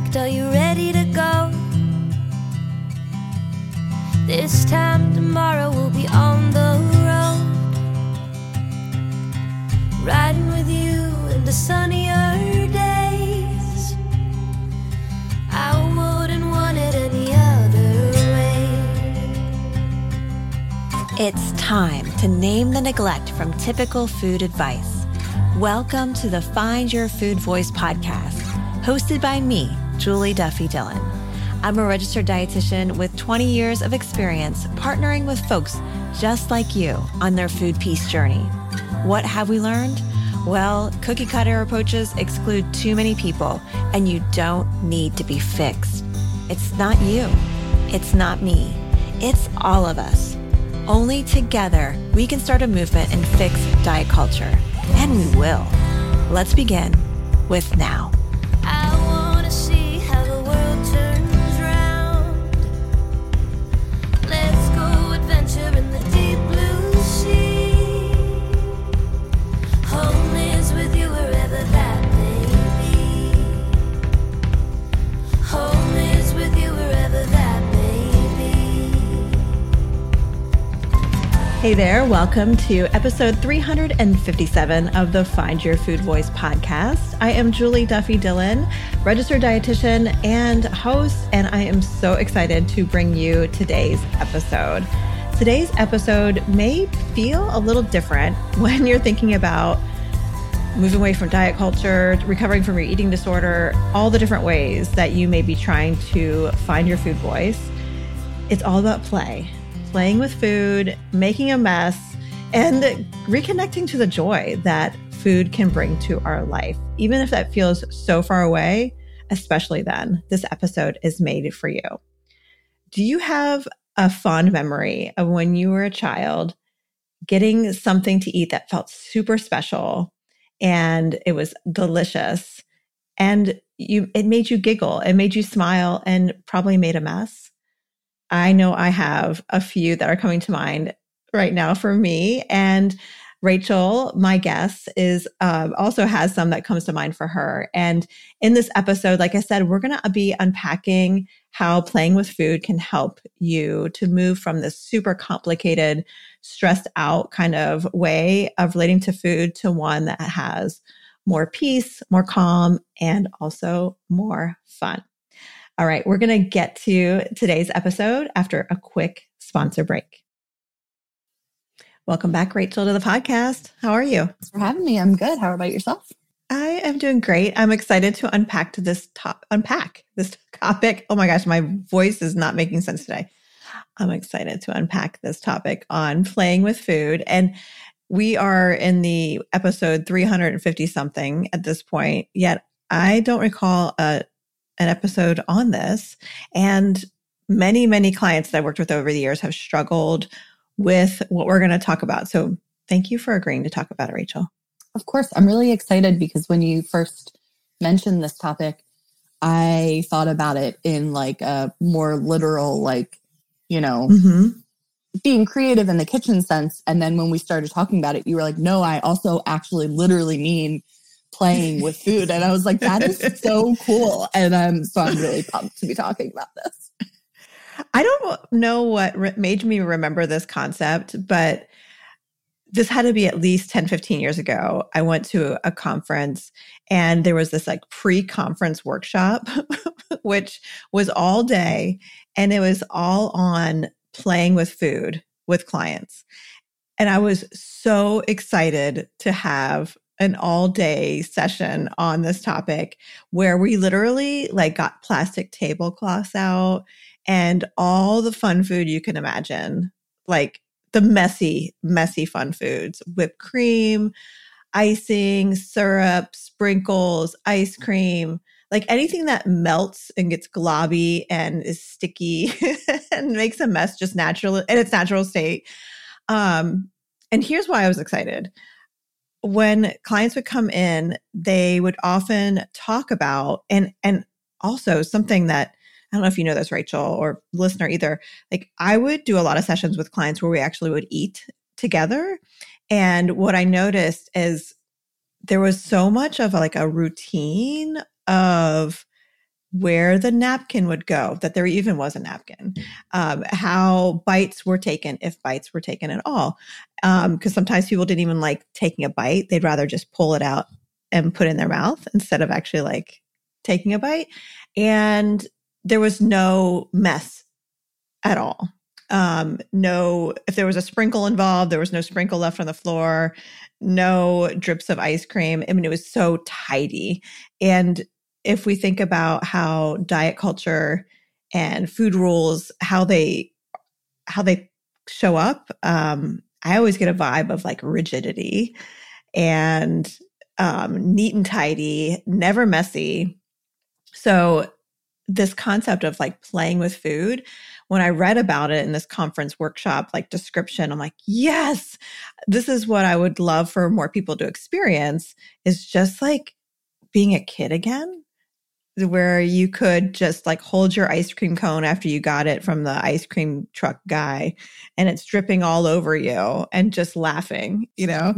packed? Are you ready to go? This time tomorrow we'll be on the road, riding with you into sunnier days. I wouldn't want it any other way. It's time to name the neglect from typical food advice. Welcome to the Find Your Food Voice podcast, hosted by me, Julie Duffy Dillon. I'm a registered dietitian with 20 years of experience partnering with folks just like you on their food peace journey. What have we learned? Well, cookie cutter approaches exclude too many people, and you don't need to be fixed. It's not you. It's not me. It's all of us. Only together we can start a movement and fix diet culture. And we will. Let's begin with now. I wanna see how the world turns round. Let's go adventure in the deep blue sea. Home is with you wherever that may be. Home is with you wherever that may be. Hey there, welcome to episode 357 of the Find Your Food Voice podcast. I am Julie Duffy Dillon, registered dietitian and host, and I am so excited to bring you today's episode. Today's episode may feel a little different when you're thinking about moving away from diet culture, recovering from your eating disorder, all the different ways that you may be trying to find your food voice. It's all about play. Playing with food, making a mess, and reconnecting to the joy that food can bring to our life. Even if that feels so far away, especially then, this episode is made for you. Do you have a fond memory of when you were a child getting something to eat that felt super special and it was delicious and it made you giggle, it made you smile, and probably made a mess? I know I have a few that are coming to mind right now for me. And Rachel, my guest, is also has some that comes to mind for her. And in this episode, like I said, we're going to be unpacking how playing with food can help you to move from this super complicated, stressed out kind of way of relating to food to one that has more peace, more calm, and also more fun. All right, we're going to get to today's episode after a quick sponsor break. Welcome back, Rachel, to the podcast. How are you? Thanks for having me. I'm good. How about yourself? I am doing great. I'm excited to unpack this topic. Oh my gosh, my voice is not making sense today. I'm excited to unpack this topic on playing with food. And we are in the episode 350 something at this point, yet I don't recall an episode on this. And many clients that I worked with over the years have struggled with what we're going to talk about. So thank you for agreeing to talk about it, Rachel. Of course. I'm really excited because when you first mentioned this topic, I thought about it in like a more literal, being creative in the kitchen sense. And then when we started talking about it, you were like, no, I also actually literally mean playing with food. And I was like, that is so cool. And so I'm really pumped to be talking about this. I don't know what made me remember this concept, but this had to be at least 10, 15 years ago. I went to a conference and there was this like pre-conference workshop, which was all day. And it was all on playing with food with clients. And I was so excited to have an all-day session on this topic where we literally like got plastic tablecloths out and all the fun food you can imagine, like the messy fun foods, whipped cream, icing, syrup, sprinkles, ice cream, like anything that melts and gets globby and is sticky and makes a mess just naturally in its natural state. And here's why I was excited. When clients would come in, they would often talk about, and also something that, I don't know if you know this, Rachel, or listener either, like I would do a lot of sessions with clients where we actually would eat together. And what I noticed is there was so much of like a routine of where the napkin would go, that there even was a napkin, how bites were taken, if bites were taken at all. Because sometimes people didn't even like taking a bite. They'd rather just pull it out and put it in their mouth instead of actually like taking a bite. And there was no mess at all. No, if there was a sprinkle involved, there was no sprinkle left on the floor, no drips of ice cream. I mean, it was so tidy. And if we think about how diet culture and food rules, how they show up, I always get a vibe of like rigidity and neat and tidy, never messy. So this concept of like playing with food, when I read about it in this conference workshop, like description, I'm like, yes, this is what I would love for more people to experience, is just like being a kid again, where you could just like hold your ice cream cone after you got it from the ice cream truck guy and it's dripping all over you and just laughing, you know?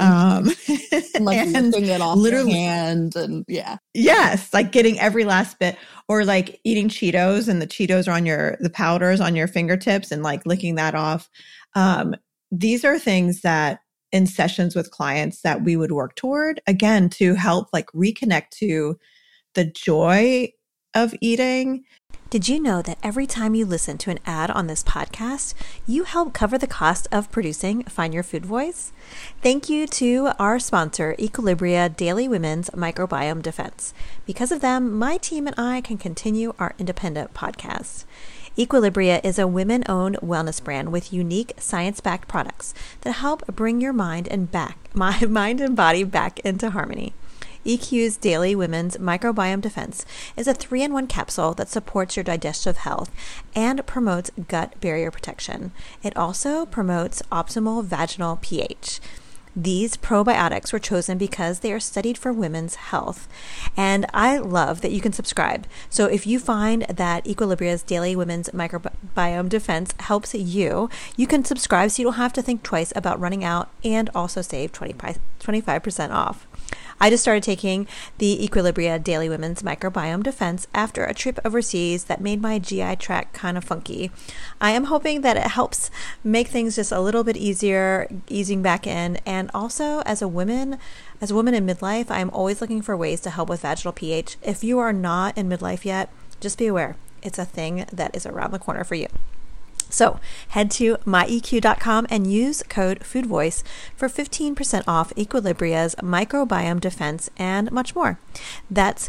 And like lifting it off your hand and Yes, like getting every last bit, or like eating Cheetos and the Cheetos are on the powders on your fingertips and like licking that off. These are things that in sessions with clients that we would work toward, again, to help like reconnect to the joy of eating. Did you know that every time you listen to an ad on this podcast, you help cover the cost of producing Find Your Food Voice? Thank you to our sponsor, Equilibria Daily Women's Microbiome Defense. Because of them, my team and I can continue our independent podcast. Equilibria is a women-owned wellness brand with unique science-backed products that help bring your mind and body back into harmony. EQ's Daily Women's Microbiome Defense is a 3-in-1 capsule that supports your digestive health and promotes gut barrier protection. It also promotes optimal vaginal pH. These probiotics were chosen because they are studied for women's health. And I love that you can subscribe. So if you find that Equilibria's Daily Women's Microbiome Defense helps you can subscribe so you don't have to think twice about running out, and also save 25% off. I just started taking the Equilibria Daily Women's Microbiome Defense after a trip overseas that made my GI tract kind of funky. I am hoping that it helps make things just a little bit easier, easing back in. And also as a woman in midlife, I'm always looking for ways to help with vaginal pH. If you are not in midlife yet, just be aware. It's a thing that is around the corner for you. So head to myeq.com and use code FOODVOICE for 15% off Equilibria's Microbiome Defense and much more. That's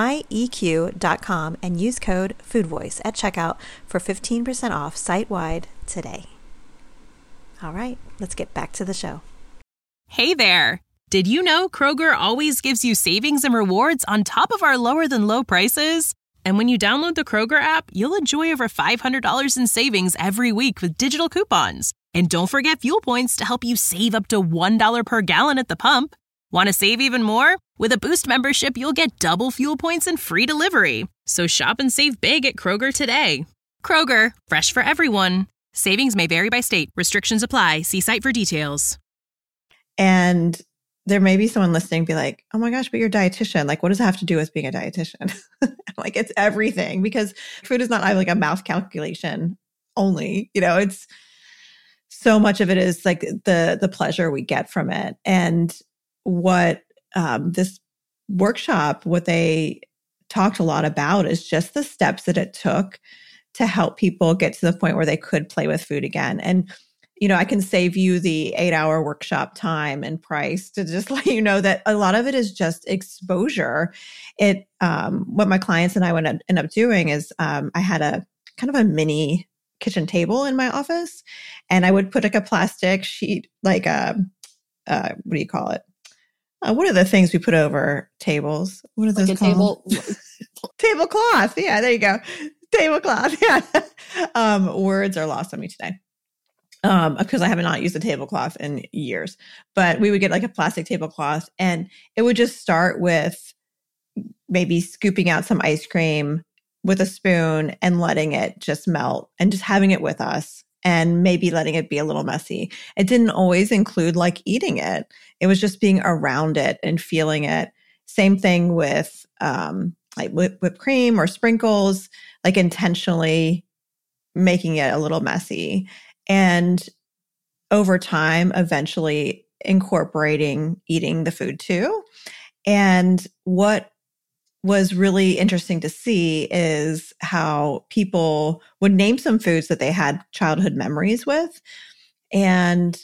myeq.com and use code FOODVOICE at checkout for 15% off site-wide today. All right, let's get back to the show. Hey there. Did you know Kroger always gives you savings and rewards on top of our lower than low prices? And when you download the Kroger app, you'll enjoy over $500 in savings every week with digital coupons. And don't forget fuel points to help you save up to $1 per gallon at the pump. Want to save even more? With a Boost membership, you'll get double fuel points and free delivery. So shop and save big at Kroger today. Kroger, fresh for everyone. Savings may vary by state. Restrictions apply. See site for details. And there may be someone listening be like, oh my gosh, but you're a dietitian. Like, what does it have to do with being a dietitian? Like, it's everything, because food is not like a math calculation only. You know, it's so much of it is like the pleasure we get from it. And what this workshop, what they talked a lot about is just the steps that it took to help people get to the point where they could play with food again. And you know, I can save you the 8-hour workshop time and price to just let you know that a lot of it is just exposure. What my clients and I would end up doing is I had a kind of a mini kitchen table in my office, and I would put like a plastic sheet, like what do you call it? What are the things we put over tables? What are those called? Tablecloth. Yeah, there you go. Tablecloth. Yeah. Words are lost on me today. Because I have not used a tablecloth in years, but we would get like a plastic tablecloth, and it would just start with maybe scooping out some ice cream with a spoon and letting it just melt and just having it with us, and maybe letting it be a little messy. It didn't always include like eating it. It was just being around it and feeling it. Same thing with like whipped cream or sprinkles, like intentionally making it a little messy. And over time, eventually incorporating eating the food too. And what was really interesting to see is how people would name some foods that they had childhood memories with. And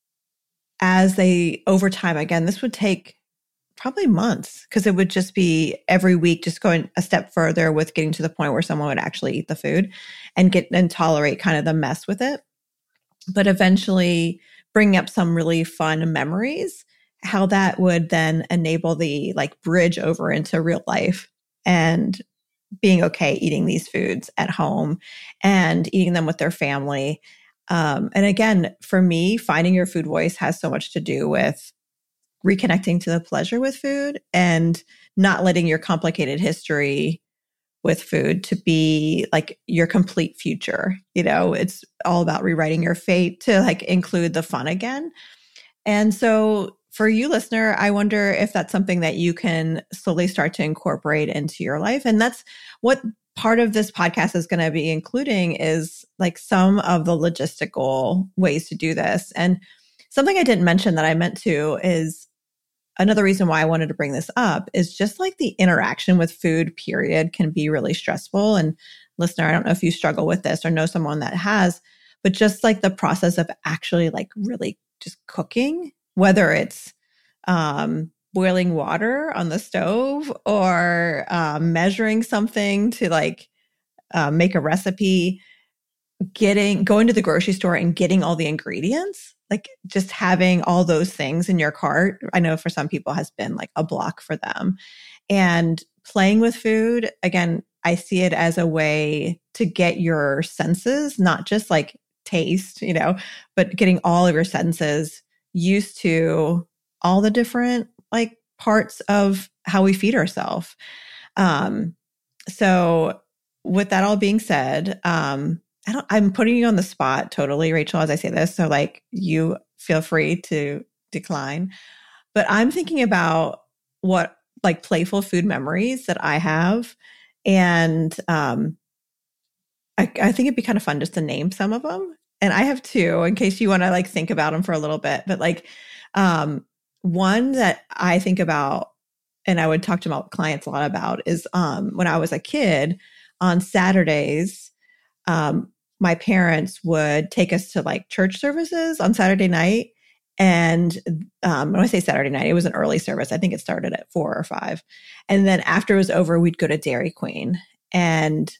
as they, over time, again, this would take probably months because it would just be every week, just going a step further with getting to the point where someone would actually eat the food and get and tolerate kind of the mess with it. But eventually bring up some really fun memories, how that would then enable the like bridge over into real life and being okay eating these foods at home and eating them with their family. And again, for me, finding your food voice has so much to do with reconnecting to the pleasure with food and not letting your complicated history with food to be like your complete future. You know, it's all about rewriting your fate to like include the fun again. And so for you, listener, I wonder if that's something that you can slowly start to incorporate into your life. And that's what part of this podcast is going to be including is like some of the logistical ways to do this. And something I didn't mention that I meant to is another reason why I wanted to bring this up is just like the interaction with food, period, can be really stressful. And listener, I don't know if you struggle with this or know someone that has, but just like the process of actually like really just cooking, whether it's boiling water on the stove or measuring something to like make a recipe, going to the grocery store and getting all the ingredients, like just having all those things in your cart. I know for some people has been like a block for them. And playing with food, again, I see it as a way to get your senses, not just like taste, you know, but getting all of your senses used to all the different like parts of how we feed ourselves. So with that all being said, I'm putting you on the spot totally, Rachel, as I say this. So like you feel free to decline, but I'm thinking about what like playful food memories that I have. And I think it'd be kind of fun just to name some of them. And I have two in case you want to like think about them for a little bit, but like one that I think about and I would talk to my clients a lot about is when I was a kid on Saturdays, my parents would take us to like church services on Saturday night. And when I say Saturday night, it was an early service. I think it started at 4 or 5. And then after it was over, we'd go to Dairy Queen. And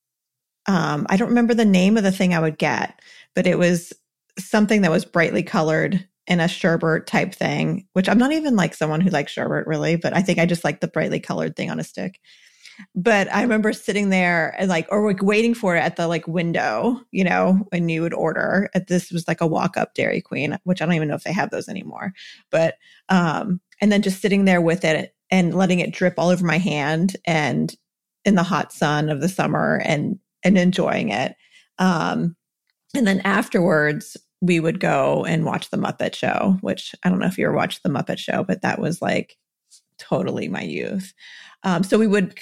I don't remember the name of the thing I would get, but it was something that was brightly colored in a sherbet type thing, which I'm not even like someone who likes sherbet really, but I think I just like the brightly colored thing on a stick. But I remember sitting there and like, or like waiting for it at the like window, you know, when you would order. This was like a walk-up Dairy Queen, which I don't even know if they have those anymore. But, and then just sitting there with it and letting it drip all over my hand and in the hot sun of the summer and enjoying it. And then afterwards, we would go and watch The Muppet Show, which I don't know if you ever watched The Muppet Show, but that was like totally my youth. So we would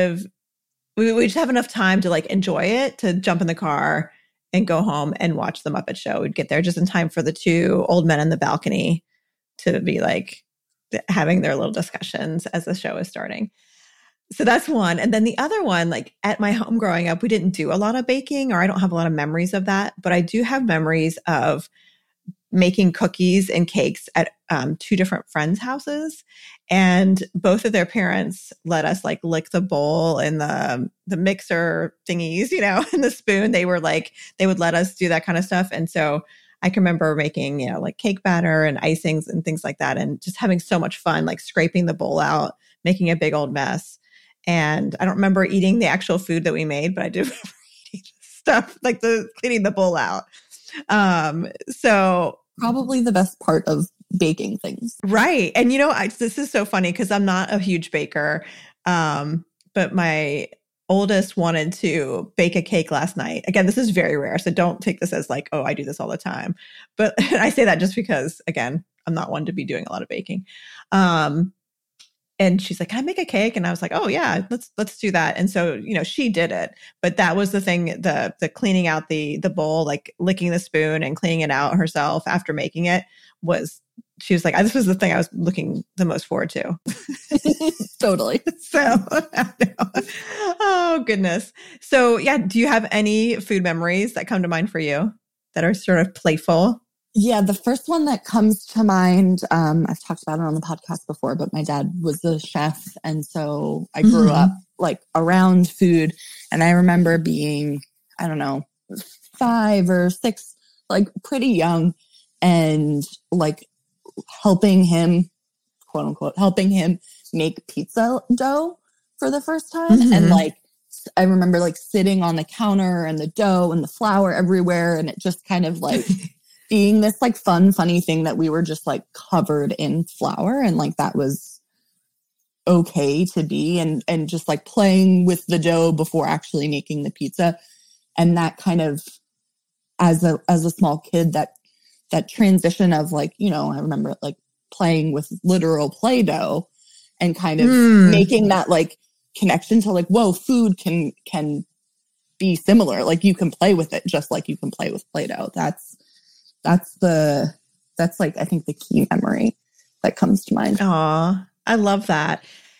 we would just have enough time to like enjoy it, to jump in the car and go home and watch The Muppet Show. We'd get there just in time for the 2 old men in the balcony to be like having their little discussions as the show is starting. So that's one. And then the other one, like at my home growing up, we didn't do a lot of baking, or I don't have a lot of memories of that, but I do have memories of making cookies and cakes at 2 different friends' houses. And both of their parents let us like lick the bowl and the mixer thingies, you know, and the spoon. They would let us do that kind of stuff. And so I can remember making, you know, like cake batter and icings and things like that, and just having so much fun, like scraping the bowl out, making a big old mess. And I don't remember eating the actual food that we made, but I do remember eating stuff like cleaning the bowl out. So probably the best part of baking things. Right. And you know, this is so funny because I'm not a huge baker. But my oldest wanted to bake a cake last night. Again, this is very rare, so don't take this as like, oh, I do this all the time. But I say that just because, again, I'm not one to be doing a lot of baking. and she's like, can I make a cake? And I was like, oh yeah, let's do that. And so, she did it, but that was the thing, the cleaning out the bowl, like licking the spoon and cleaning it out herself after making it she was like, this was the thing I was looking the most forward to. Totally. So, oh goodness. So yeah, do you have any food memories that come to mind for you that are sort of playful? Yeah, the first one that comes to mind, I've talked about it on the podcast before, but my dad was a chef. And so I grew up like around food. And I remember being, I don't know, 5 or 6, like pretty young, and like helping him, quote unquote, helping him make pizza dough for the first time. And like, I remember like sitting on the counter and the dough and the flour everywhere. And it just kind of like being this like funny thing that we were just like covered in flour, and like that was okay to be, and just like playing with the dough before actually making the pizza. And that kind of, as a small kid, that transition of like, I remember like playing with literal Play-Doh and kind of making that like connection to like, whoa, food can be similar. Like you can play with it just like you can play with Play-Doh. That's like, I think the key memory that comes to mind. Aw, I love that.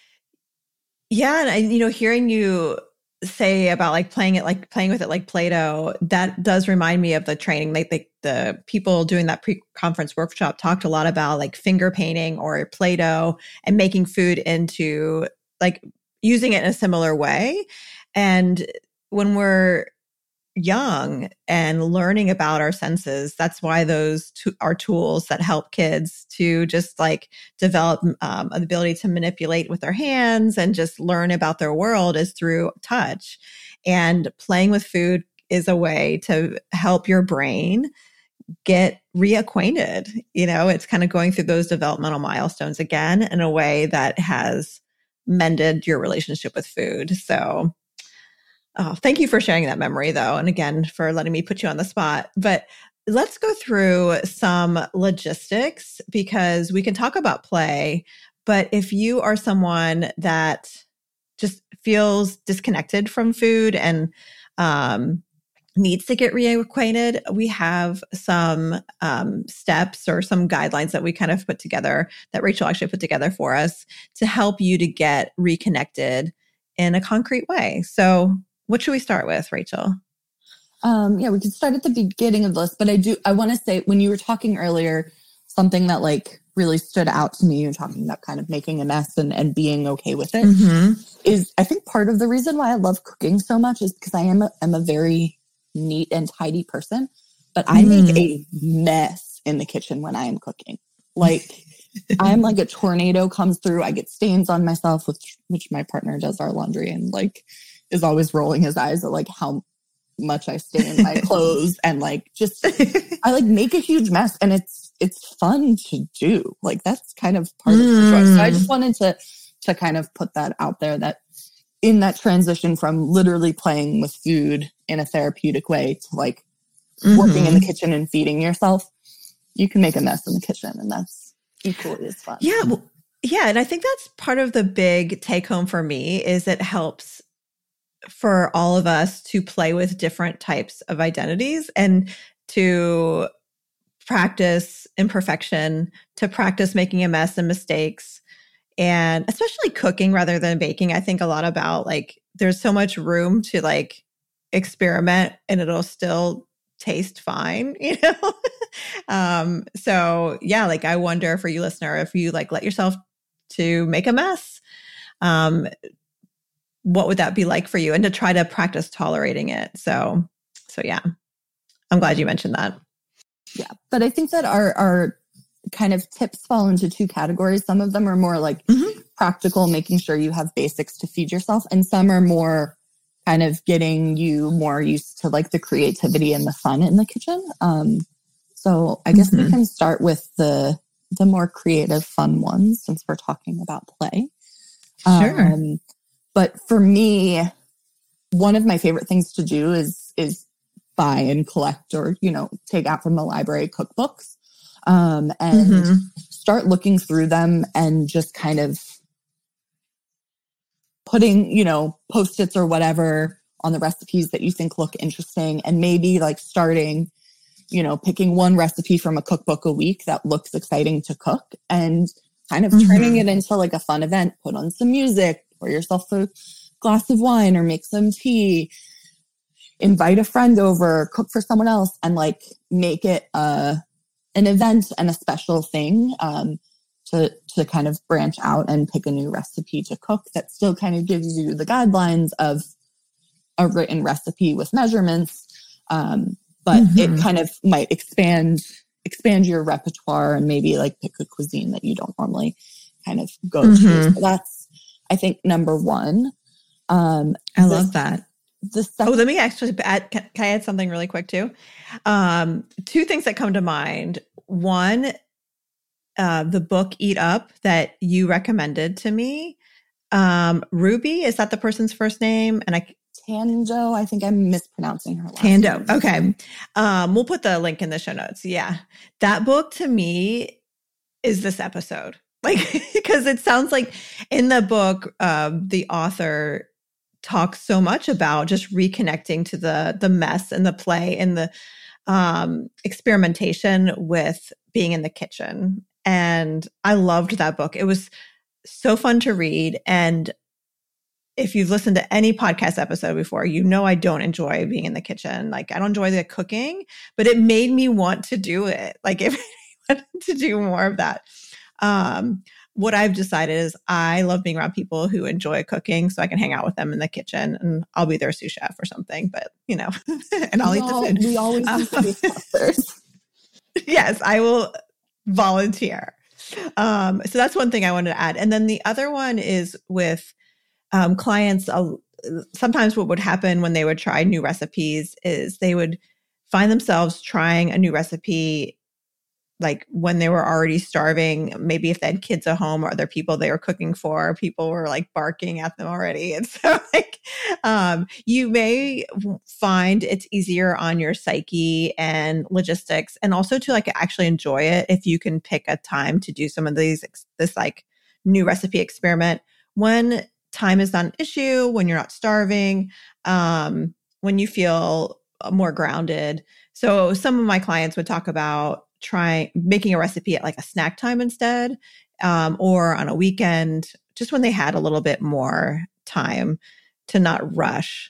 Yeah. And hearing you say about like playing with it like Play-Doh, that does remind me of the training. Like the people doing that pre-conference workshop talked a lot about like finger painting or Play-Doh and making food into like using it in a similar way. And when we're young and learning about our senses, that's why those are tools that help kids to just like develop an ability to manipulate with their hands and just learn about their world is through touch. And playing with food is a way to help your brain get reacquainted. It's kind of going through those developmental milestones again in a way that has mended your relationship with food. So thank you for sharing that memory, though. And again, for letting me put you on the spot. But let's go through some logistics, because we can talk about play. But if you are someone that just feels disconnected from food and needs to get reacquainted, we have some steps or some guidelines that we kind of put together, that Rachel actually put together for us to help you to get reconnected in a concrete way. So what should we start with, Rachel? Yeah, we can start at the beginning of the list, but I want to say, when you were talking earlier, something that like really stood out to me, you're talking about kind of making a mess and being okay with it, is I think part of the reason why I love cooking so much is because I'm a very neat and tidy person, but I make a mess in the kitchen when I am cooking. Like I'm like a tornado comes through. I get stains on myself, which my partner does our laundry and like is always rolling his eyes at like how much I stain my clothes, and like just I like make a huge mess, and it's fun to do. Like that's kind of part of the joy. So I just wanted to kind of put that out there, that in that transition from literally playing with food in a therapeutic way to like working in the kitchen and feeding yourself, you can make a mess in the kitchen, and that's equally as fun. Yeah. Well, yeah. And I think that's part of the big take home for me, is it helps for all of us to play with different types of identities and to practice imperfection, to practice making a mess and mistakes, and especially cooking rather than baking. I think a lot about like, there's so much room to like experiment and it'll still taste fine, So yeah, like I wonder for you listener, if you like let yourself to make a mess, what would that be like for you, and to try to practice tolerating it. So yeah, I'm glad you mentioned that. Yeah. But I think that our kind of tips fall into 2 categories. Some of them are more like practical, making sure you have basics to feed yourself. And some are more kind of getting you more used to like the creativity and the fun in the kitchen. So I guess we can start with the more creative, fun ones, since we're talking about play. Sure. But for me, one of my favorite things to do is buy and collect or, take out from the library cookbooks and start looking through them and just kind of putting, Post-its or whatever on the recipes that you think look interesting, and maybe like starting, picking one recipe from a cookbook a week that looks exciting to cook and kind of turning it into like a fun event. Put on some music, pour yourself a glass of wine or make some tea, invite a friend over, cook for someone else, and like make it an event and a special thing to kind of branch out and pick a new recipe to cook that still kind of gives you the guidelines of a written recipe with measurements. But it kind of might expand your repertoire and maybe like pick a cuisine that you don't normally kind of go to. So that's, I think, number one. I love that. Let me actually add, can I add something really quick too? Two things that come to mind. One, the book Eat Up that you recommended to me. Ruby, is that the person's first name? And Tando, I think I'm mispronouncing her last Tando. name. Okay. We'll put the link in the show notes. Yeah. That book to me is this episode. Like, because it sounds like in the book, the author talks so much about just reconnecting to the mess and the play and the experimentation with being in the kitchen. And I loved that book. It was so fun to read. And if you've listened to any podcast episode before, I don't enjoy being in the kitchen. Like, I don't enjoy the cooking, but it made me want to do it. Like, if I wanted to do more of that. What I've decided is I love being around people who enjoy cooking, so I can hang out with them in the kitchen and I'll be their sous chef or something, but and I'll eat the food. We always need to be sponsors. Yes, I will volunteer. So that's one thing I wanted to add. And then the other one is with clients. Sometimes what would happen when they would try new recipes is they would find themselves trying a new recipe like when they were already starving. Maybe if they had kids at home or other people they were cooking for, people were like barking at them already. And so you may find it's easier on your psyche and logistics, and also to like actually enjoy it if you can pick a time to do some of this like new recipe experiment when time is not an issue, when you're not starving, when you feel more grounded. So some of my clients would talk about making a recipe at like a snack time instead, or on a weekend, just when they had a little bit more time to not rush.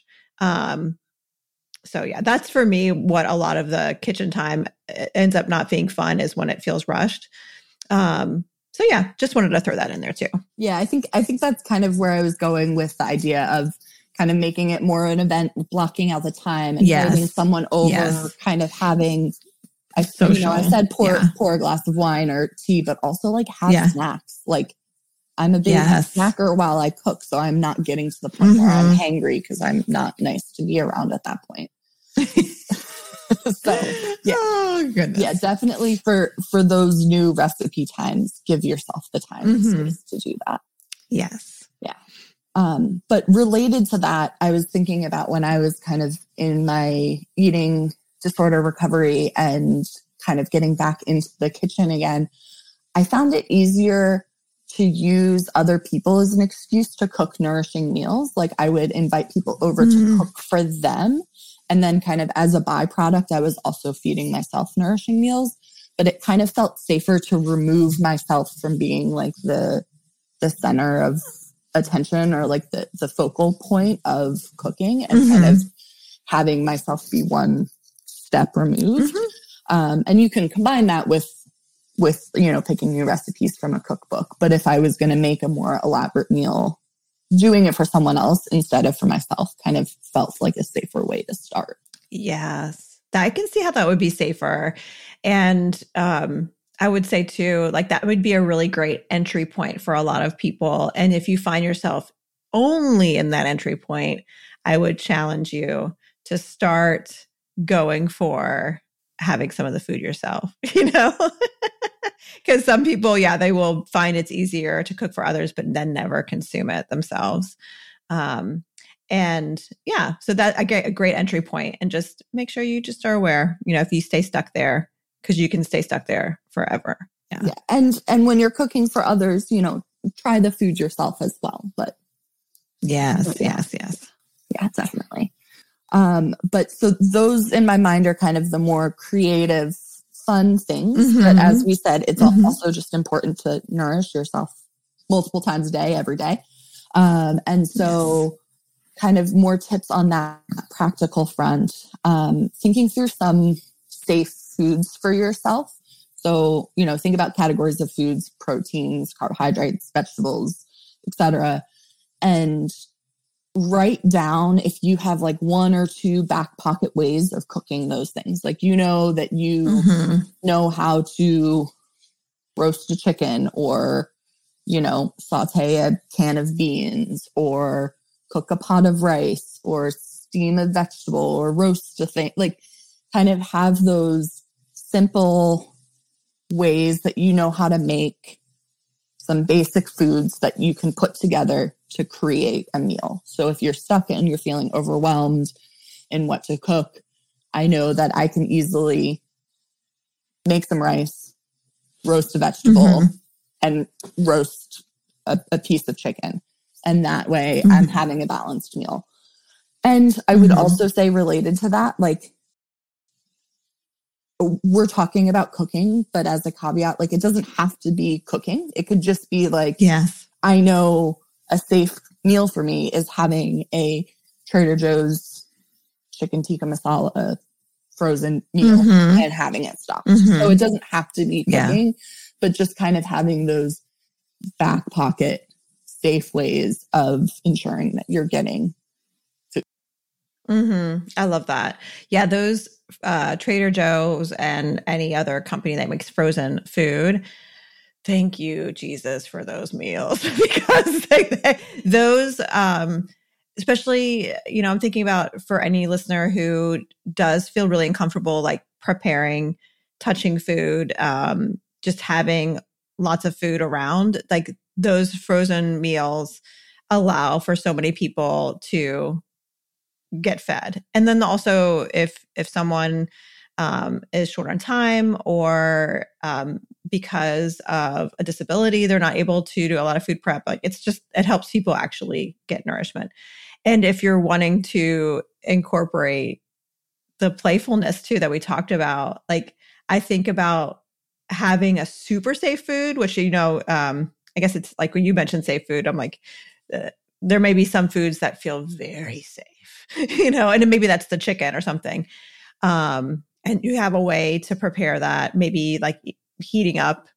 So yeah, that's for me what a lot of the kitchen time ends up not being fun is when it feels rushed. So yeah, just wanted to throw that in there too. Yeah, I think that's kind of where I was going with the idea of kind of making it more an event, blocking out the time and having someone over, kind of having I said pour a glass of wine or tea, but also like have snacks. Like I'm a big snacker while I cook, so I'm not getting to the point where I'm hangry because I'm not nice to be around at that point. So yeah, definitely for those new recipe times, give yourself the time and space to do that. Yes. Yeah. But related to that, I was thinking about when I was kind of in my eating disorder recovery and kind of getting back into the kitchen again, I found it easier to use other people as an excuse to cook nourishing meals. Like I would invite people over to cook for them. And then kind of as a byproduct, I was also feeding myself nourishing meals, but it kind of felt safer to remove myself from being like the center of attention or like the focal point of cooking and kind of having myself be one step removed. And you can combine that with picking new recipes from a cookbook. But if I was going to make a more elaborate meal, doing it for someone else instead of for myself kind of felt like a safer way to start. Yes, I can see how that would be safer. And I would say too, like that would be a really great entry point for a lot of people. And if you find yourself only in that entry point, I would challenge you to start going for having some of the food yourself, because some people, they will find it's easier to cook for others, but then never consume it themselves. So that a great entry point, and just make sure you just are aware, if you stay stuck there, because you can stay stuck there forever. Yeah. And when you're cooking for others, try the food yourself as well, but Yes, Yeah. yes. Yeah, definitely. But so those in my mind are kind of the more creative, fun things. But as we said, it's also just important to nourish yourself multiple times a day, every day. And so kind of more tips on that practical front, thinking through some safe foods for yourself. So, think about categories of foods, proteins, carbohydrates, vegetables, etc. And write down if you have like one or two back pocket ways of cooking those things. Like, that you know how to roast a chicken or, saute a can of beans or cook a pot of rice or steam a vegetable or roast a thing. Like, kind of have those simple ways that you know how to make some basic foods that you can put together to create a meal. So if you're stuck and you're feeling overwhelmed in what to cook, I know that I can easily make some rice, roast a vegetable, and roast a piece of chicken. And that way I'm having a balanced meal. And I would also say, related to that, like, we're talking about cooking, but as a caveat, like, it doesn't have to be cooking. It could just be like, I know a safe meal for me is having a Trader Joe's chicken tikka masala frozen meal and having it stocked. So it doesn't have to be cooking, but just kind of having those back pocket safe ways of ensuring that you're getting food. I love that. Yeah, those Trader Joe's and any other company that makes frozen food, thank you, Jesus, for those meals. Because those, especially, I'm thinking about for any listener who does feel really uncomfortable, like preparing, touching food, just having lots of food around, like those frozen meals allow for so many people to get fed. And then also if someone is short on time or because of a disability, they're not able to do a lot of food prep, like it helps people actually get nourishment. And if you're wanting to incorporate the playfulness too that we talked about, like, I think about having a super safe food, which, I guess it's like when you mentioned safe food, I'm like, there may be some foods that feel very safe, and maybe that's the chicken or something. And you have a way to prepare that, maybe like heating up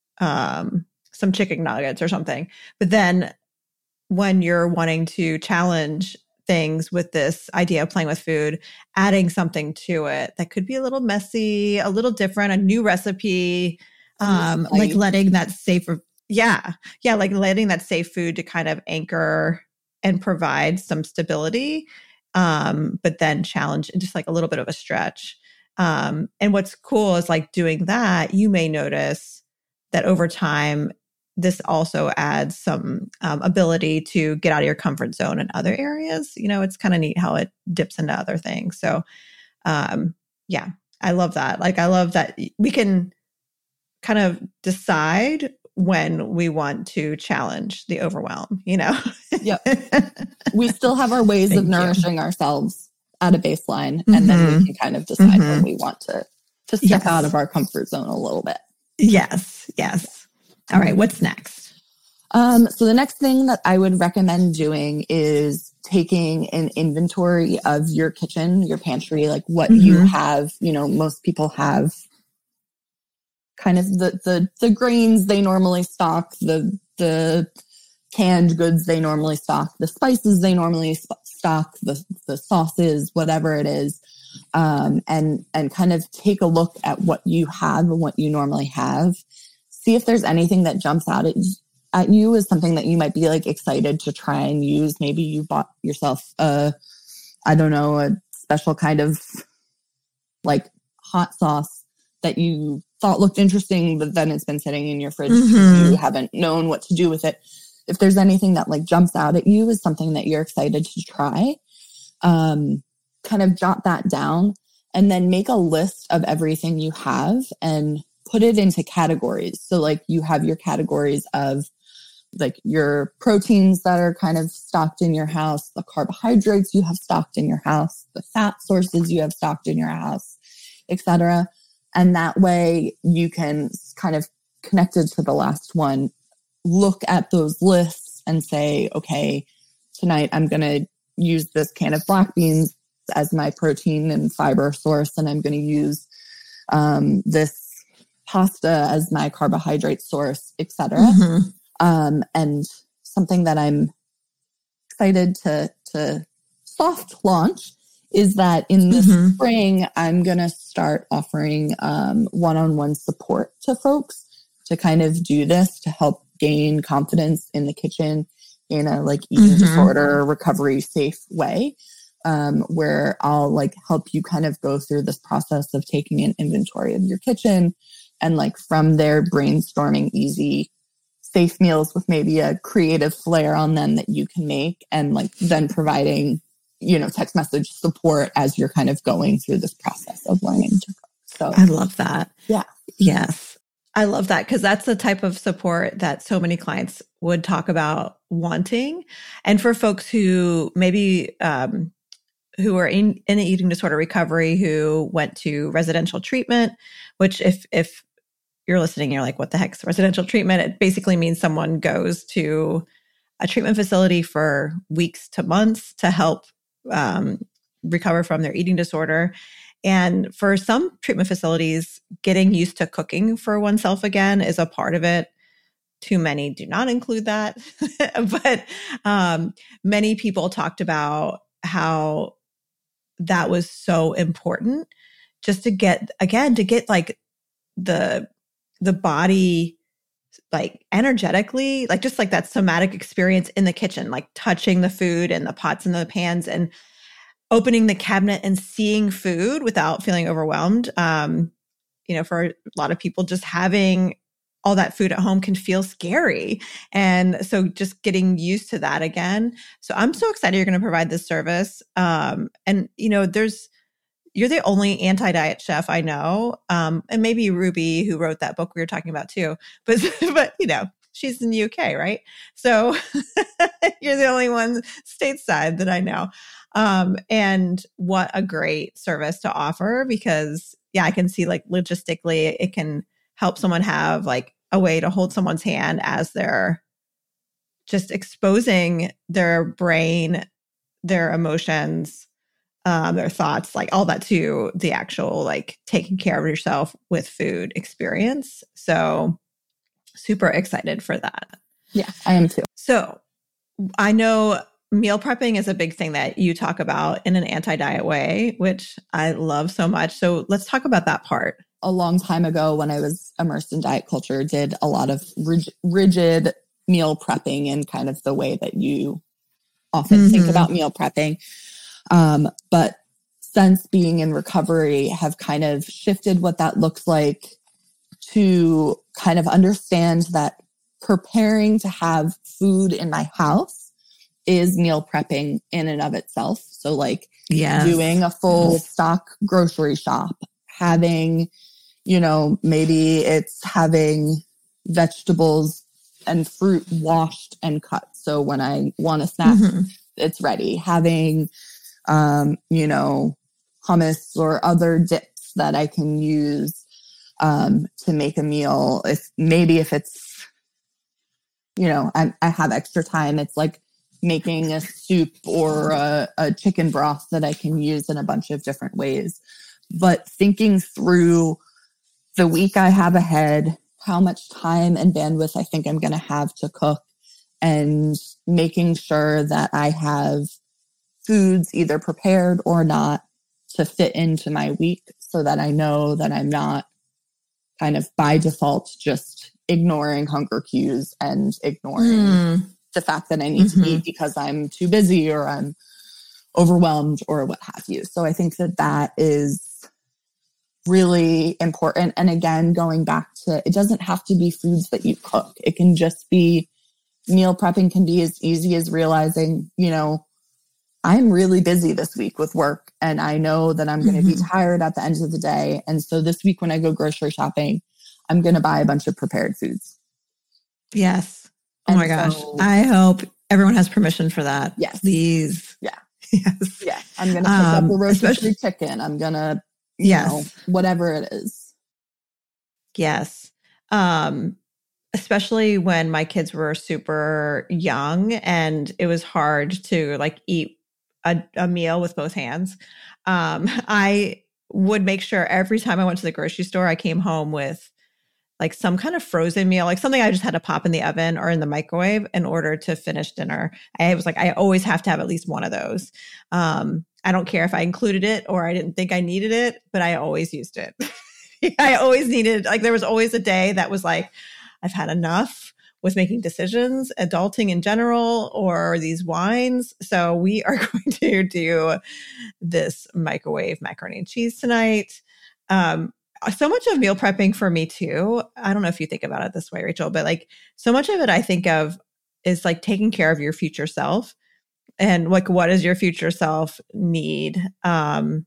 some chicken nuggets or something. But then when you're wanting to challenge things with this idea of playing with food, adding something to it that could be a little messy, a little different, a new recipe, like letting that safe, like letting that safe food to kind of anchor and provide some stability, but then challenge and just like a little bit of a stretch. And what's cool is like doing that, you may notice that over time, this also adds some ability to get out of your comfort zone in other areas. It's kind of neat how it dips into other things. So, I love that. Like, I love that we can kind of decide when we want to challenge the overwhelm, Yep. We still have our ways of nourishing ourselves at a baseline. And then we can kind of decide when we want to step out of our comfort zone a little bit. Yes. All right. What's next? So the next thing that I would recommend doing is taking an inventory of your kitchen, your pantry, like what you have. Most people have kind of the grains they normally stock, the canned goods they normally stock, the spices they normally stock, the sauces, whatever it is, and kind of take a look at what you have and what you normally have. See if there's anything that jumps out at you as something that you might be like excited to try and use. Maybe you bought yourself a special kind of like hot sauce that you thought looked interesting, but then it's been sitting in your fridge because you haven't known what to do with it. If there's anything that like jumps out at you as something that you're excited to try, kind of jot that down and then make a list of everything you have and put it into categories. So like you have your categories of like your proteins that are kind of stocked in your house, the carbohydrates you have stocked in your house, the fat sources you have stocked in your house, etc. And that way you can kind of, connected to the last one, look at those lists and say, okay, tonight I'm going to use this can of black beans as my protein and fiber source, and I'm going to use this pasta as my carbohydrate source, etc. And something that I'm excited to soft launch is that in the spring, I'm going to start offering one-on-one support to folks to kind of do this, to help gain confidence in the kitchen in a like eating disorder recovery safe way, where I'll like help you kind of go through this process of taking an inventory of your kitchen, and like from there brainstorming easy, safe meals with maybe a creative flair on them that you can make, and like then providing, you know, text message support as you're kind of going through this process of learning to cook. So I love that. Yeah. Yes. I love that, because that's the type of support that so many clients would talk about wanting. And for folks who maybe who are in an eating disorder recovery, who went to residential treatment, which if you're listening, you're like, what the heck's residential treatment? It basically means someone goes to a treatment facility for weeks to months to help recover from their eating disorder. And for some treatment facilities, getting used to cooking for oneself again is a part of it. Too many do not include that. But many people talked about how that was so important, just to get like the body like energetically, like just like that somatic experience in the kitchen, like touching the food and the pots and the pans and opening the cabinet and seeing food without feeling overwhelmed. You know, for a lot of people, just having all that food at home can feel scary. And so just getting used to that again. So I'm so excited you're going to provide this service. And, you know, you're the only anti-diet chef I know. And maybe Ruby, who wrote that book we were talking about too, but you know, she's in the UK, right? So you're the only one stateside that I know. And what a great service to offer, because yeah, I can see like logistically it can help someone have like a way to hold someone's hand as they're just exposing their brain, their emotions, their thoughts, like all that to the actual like taking care of yourself with food experience. So super excited for that. Yeah, I am too. So I know meal prepping is a big thing that you talk about in an anti-diet way, which I love so much. So let's talk about that part. A long time ago, when I was immersed in diet culture, did a lot of rigid meal prepping in kind of the way that you often think about meal prepping. But since being in recovery, have kind of shifted what that looks like to kind of understand that preparing to have food in my house is meal prepping in and of itself. So like doing a full stock grocery shop, having, you know, maybe it's having vegetables and fruit washed and cut. So when I want a snack, it's ready. Having, you know, hummus or other dips that I can use to make a meal. If it's, you know, I have extra time, it's like making a soup or a chicken broth that I can use in a bunch of different ways. But thinking through the week I have ahead, how much time and bandwidth I think I'm going to have to cook, and making sure that I have foods either prepared or not to fit into my week, so that I know that I'm not kind of by default just ignoring hunger cues and ignoring the fact that I need to eat because I'm too busy or I'm overwhelmed or what have you. So I think that is really important. And again, going back to, it doesn't have to be foods that you cook. It can just be, meal prepping can be as easy as realizing, you know, I'm really busy this week with work, and I know that I'm going to be tired at the end of the day. And so this week when I go grocery shopping, I'm going to buy a bunch of prepared foods. Yes. Oh my And gosh. so- I hope everyone has permission for that. Yes. Please. Yeah. Yes. Yeah. I'm going to pick up the rotisserie especially- chicken. I'm going to, you know, Yes. whatever it is. Yes. Especially when my kids were super young and it was hard to like eat a meal with both hands. I would make sure every time I went to the grocery store, I came home with like some kind of frozen meal, like something I just had to pop in the oven or in the microwave in order to finish dinner. I was like, I always have to have at least one of those. I don't care if I included it or I didn't think I needed it, but I always used it. I always needed, like, there was always a day that was like, I've had enough with making decisions, adulting in general, or these wines. So we are going to do this microwave macaroni and cheese tonight. So much of meal prepping for me too, I don't know if you think about it this way, Rachel, but like so much of it I think of is like taking care of your future self and like, what does your future self need? And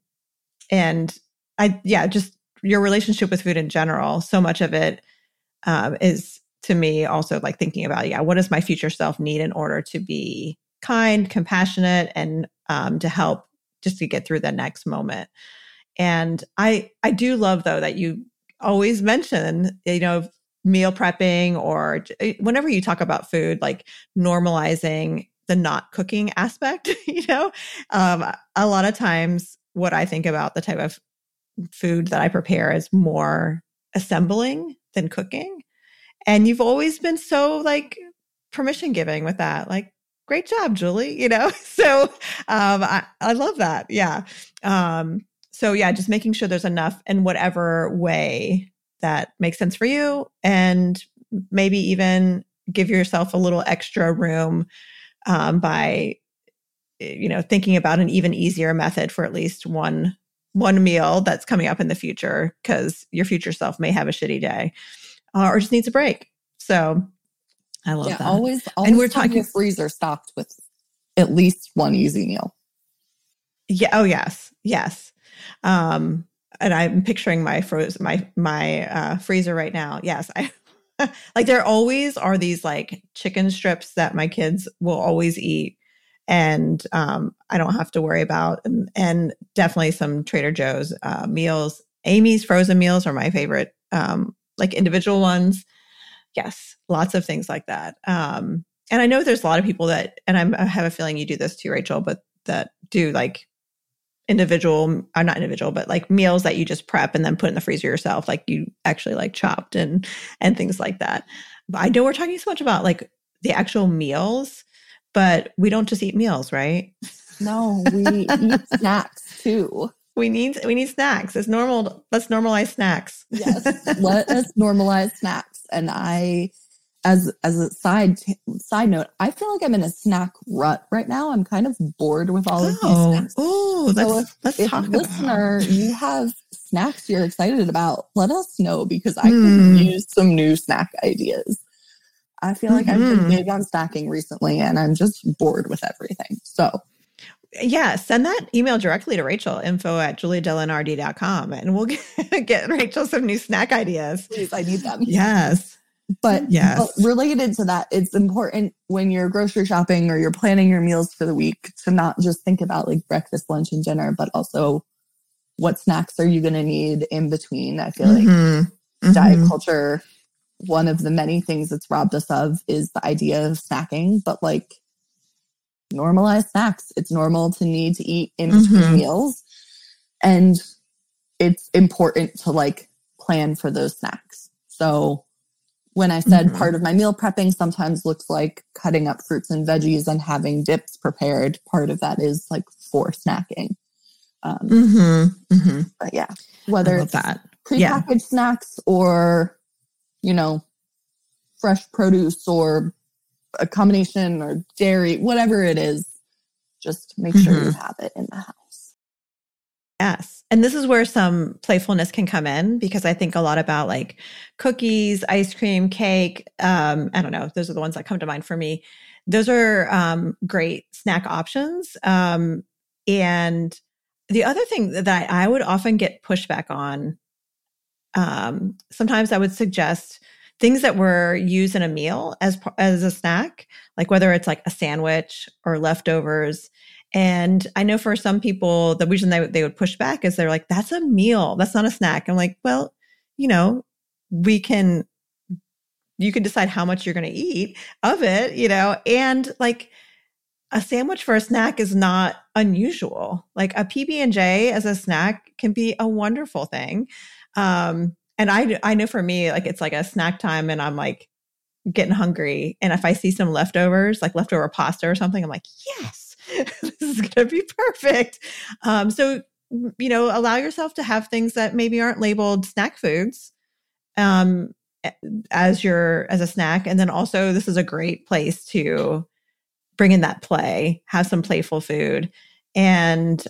just your relationship with food in general. So much of it is to me also like thinking about, what does my future self need in order to be kind, compassionate, and to help just to get through the next moment. And I do love though that you always mention, meal prepping or whenever you talk about food, like normalizing the not cooking aspect, a lot of times what I think about the type of food that I prepare is more assembling than cooking. And you've always been so like permission giving with that, like, great job, Julie, So I love that. Yeah. Just making sure there's enough in whatever way that makes sense for you, and maybe even give yourself a little extra room by, thinking about an even easier method for at least one meal that's coming up in the future, because your future self may have a shitty day or just needs a break. So I love that. Always and we're have talking your freezer stocked with at least one easy meal. Yeah. Oh, yes. Yes. And I'm picturing my freezer right now. Yes. I like, there always are these like chicken strips that my kids will always eat. And I don't have to worry about, and definitely some Trader Joe's meals. Amy's frozen meals are my favorite, like individual ones. Yes, lots of things like that. And I know there's a lot of people that, and I have a feeling you do this too, Rachel, but that do like not individual, but like meals that you just prep and then put in the freezer yourself, like you actually like chopped and things like that. But I know we're talking so much about like the actual meals, but we don't just eat meals, right? No, we eat snacks too. We need snacks. It's normal. Let's normalize snacks. Yes, let us normalize snacks. And I, as a side note, I feel like I'm in a snack rut right now. I'm kind of bored with all of these snacks. Oh, let's if talk listener, about. You have snacks you're excited about, let us know, because I could use some new snack ideas. I feel like I've been big on snacking recently, and I'm just bored with everything. So, yeah, send that email directly to Rachel, info@juliadellenrd.com, and we'll get Rachel some new snack ideas. please, I need them. Yes. But related to that, it's important when you're grocery shopping or you're planning your meals for the week to not just think about like breakfast, lunch, and dinner, but also what snacks are you going to need in between. I feel like diet culture, one of the many things it's robbed us of is the idea of snacking, but like normalize snacks. It's normal to need to eat in between meals. And it's important to like plan for those snacks. So when I said part of my meal prepping sometimes looks like cutting up fruits and veggies and having dips prepared, part of that is like for snacking. But yeah, whether it's prepackaged snacks or, fresh produce or a combination or dairy, whatever it is, just make sure you have it in the house. Yes. And this is where some playfulness can come in, because I think a lot about like cookies, ice cream, cake. I don't know. Those are the ones that come to mind for me. Those are great snack options. And the other thing that I would often get pushback on, sometimes I would suggest things that were used in a meal as a snack, like whether it's like a sandwich or leftovers. And I know for some people, the reason they would push back is they're like, that's a meal. That's not a snack. I'm like, well, you know, you can decide how much you're going to eat of it, you know, and like a sandwich for a snack is not unusual. Like a PB&J as a snack can be a wonderful thing. And I know for me, like it's like a snack time and I'm like getting hungry. And if I see some leftovers, like leftover pasta or something, I'm like, yes, this is going to be perfect. So, you know, allow yourself to have things that maybe aren't labeled snack foods as a snack. And then also this is a great place to bring in that play, have some playful food, and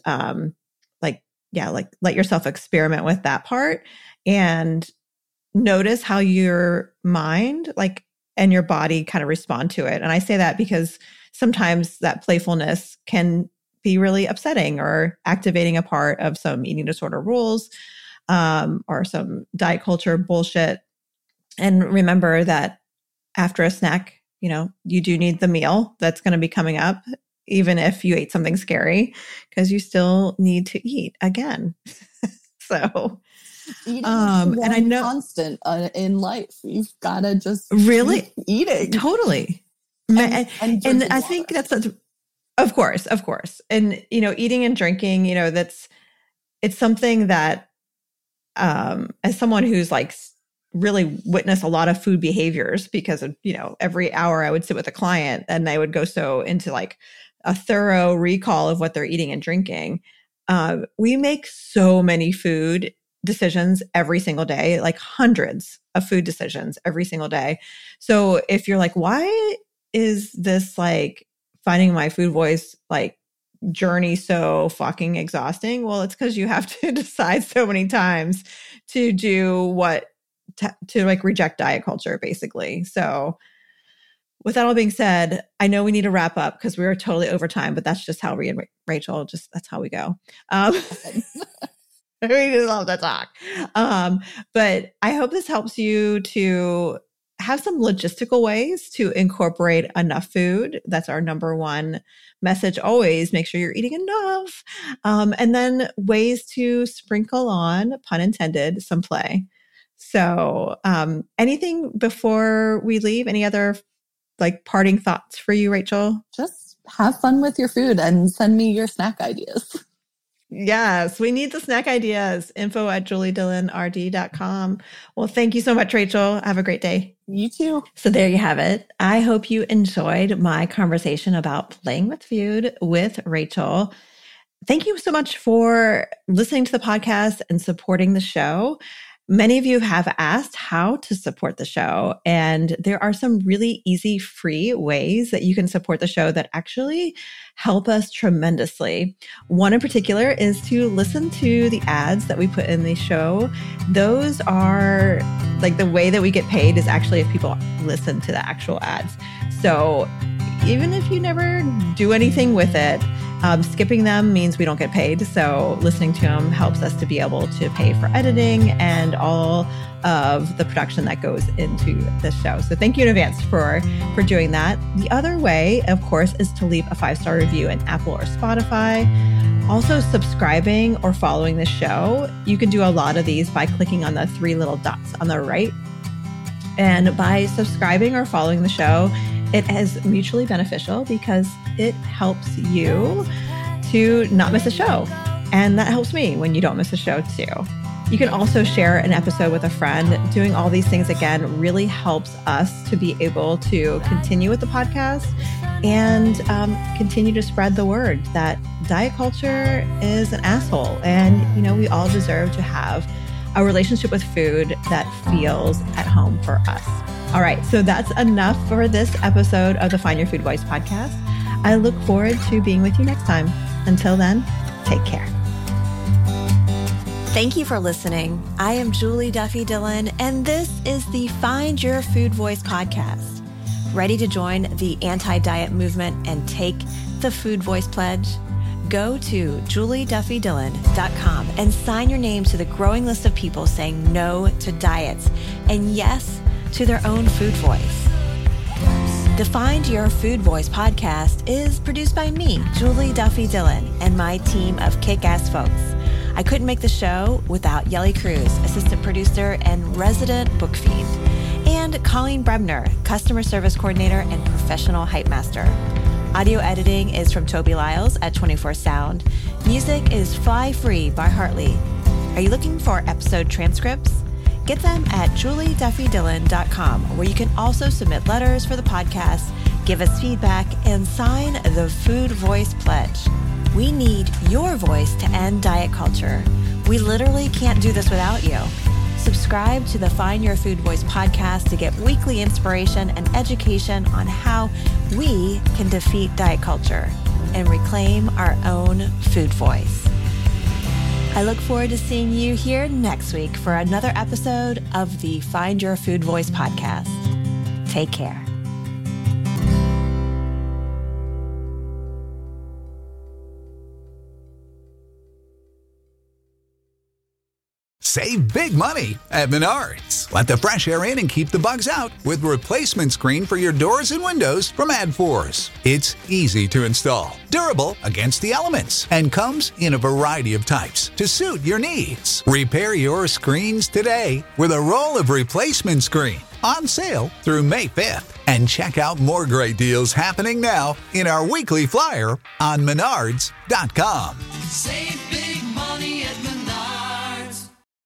let yourself experiment with that part and notice how your mind and your body kind of respond to it. And I say that because sometimes that playfulness can be really upsetting or activating a part of some eating disorder rules or some diet culture bullshit. And remember that after a snack, you know, you do need the meal that's going to be coming up, even if you ate something scary, because you still need to eat again. So, eating and I know constant in life, you've got to just really keep eating totally. and I think that's of course. And, you know, eating and drinking, you know, it's something that, as someone who's like really witnessed a lot of food behaviors, because of, you know, every hour I would sit with a client and they would go so into like a thorough recall of what they're eating and drinking. We make so many food decisions every single day, like hundreds of food decisions every single day. So if you're like, why is this like finding my food voice like journey so fucking exhausting? Well, it's because you have to decide so many times to do what to like reject diet culture, basically. So with that all being said, I know we need to wrap up because we are totally over time, but that's just how we and Rachel, that's how we go. We just love to talk. But I hope this helps you to have some logistical ways to incorporate enough food. That's our number one message always. Make sure you're eating enough. And then ways to sprinkle on, pun intended, some play. So anything before we leave? Any other like parting thoughts for you, Rachel? Just have fun with your food and send me your snack ideas. Yes, we need the snack ideas. info@juliedillonrd.com. Well, thank you so much, Rachel. Have a great day. You too. So there you have it. I hope you enjoyed my conversation about playing with food with Rachel. Thank you so much for listening to the podcast and supporting the show. Many of you have asked how to support the show, and there are some really easy, free ways that you can support the show that actually help us tremendously. One in particular is to listen to the ads that we put in the show. Those are like the way that we get paid is actually if people listen to the actual ads. So even if you never do anything with it, skipping them means we don't get paid. So listening to them helps us to be able to pay for editing and all of the production that goes into the show. So thank you in advance for doing that. The other way, of course, is to leave a 5-star review in Apple or Spotify. Also subscribing or following the show. You can do a lot of these by clicking on the 3 little dots on the right. And by subscribing or following the show, it is mutually beneficial because it helps you to not miss a show. And that helps me when you don't miss a show too. You can also share an episode with a friend. Doing all these things, again, really helps us to be able to continue with the podcast and continue to spread the word that diet culture is an asshole. And, you know, we all deserve to have a relationship with food that feels at home for us. All right, so that's enough for this episode of the Find Your Food Voice podcast. I look forward to being with you next time. Until then, take care. Thank you for listening. I am Julie Duffy Dillon, and this is the Find Your Food Voice podcast. Ready to join the anti-diet movement and take the Food Voice Pledge? Go to julieduffydillon.com and sign your name to the growing list of people saying no to diets and yes to their own food voice. The Find Your Food Voice podcast is produced by me, Julie Duffy Dillon, and my team of kick-ass folks. I couldn't make the show without Yelly Cruz, assistant producer and resident book fiend, and Colleen Brebner, customer service coordinator and professional hype master. Audio editing is from Toby Lyles at 24 Sound. Music is Fly Free by Hartley. Are you looking for episode transcripts? Get them at julieduffydillon.com, where you can also submit letters for the podcast, give us feedback, and sign the Food Voice Pledge. We need your voice to end diet culture. We literally can't do this without you. Subscribe to the Find Your Food Voice podcast to get weekly inspiration and education on how we can defeat diet culture and reclaim our own food voice. I look forward to seeing you here next week for another episode of the Find Your Food Voice podcast. Take care. Save big money at Menards. Let the fresh air in and keep the bugs out with replacement screen for your doors and windows from AdForce. It's easy to install, durable against the elements, and comes in a variety of types to suit your needs. Repair your screens today with a roll of replacement screen on sale through May 5th. And check out more great deals happening now in our weekly flyer on Menards.com. Save